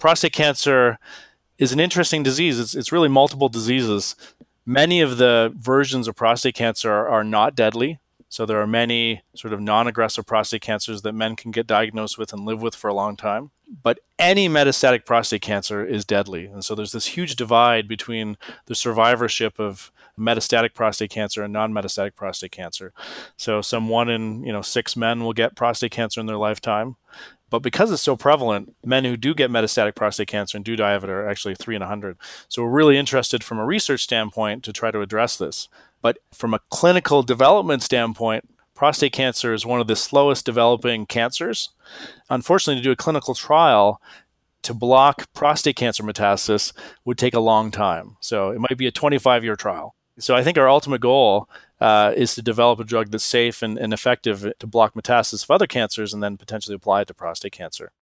prostate cancer is an interesting disease. It's really multiple diseases. Many of the versions of prostate cancer are not deadly. So there are many sort of non-aggressive prostate cancers that men can get diagnosed with and live with for a long time. But any metastatic prostate cancer is deadly. And so there's this huge divide between the survivorship of metastatic prostate cancer and non-metastatic prostate cancer. So some 1 in 6 men will get prostate cancer in their lifetime. But because it's so prevalent, men who do get metastatic prostate cancer and do die of it are actually 3 in 100. So we're really interested from a research standpoint to try to address this. But from a clinical development standpoint, prostate cancer is one of the slowest developing cancers. Unfortunately, to do a clinical trial to block prostate cancer metastasis would take a long time. So it might be a 25-year trial. So I think our ultimate goal is to develop a drug that's safe and effective to block metastasis of other cancers and then potentially apply it to prostate cancer.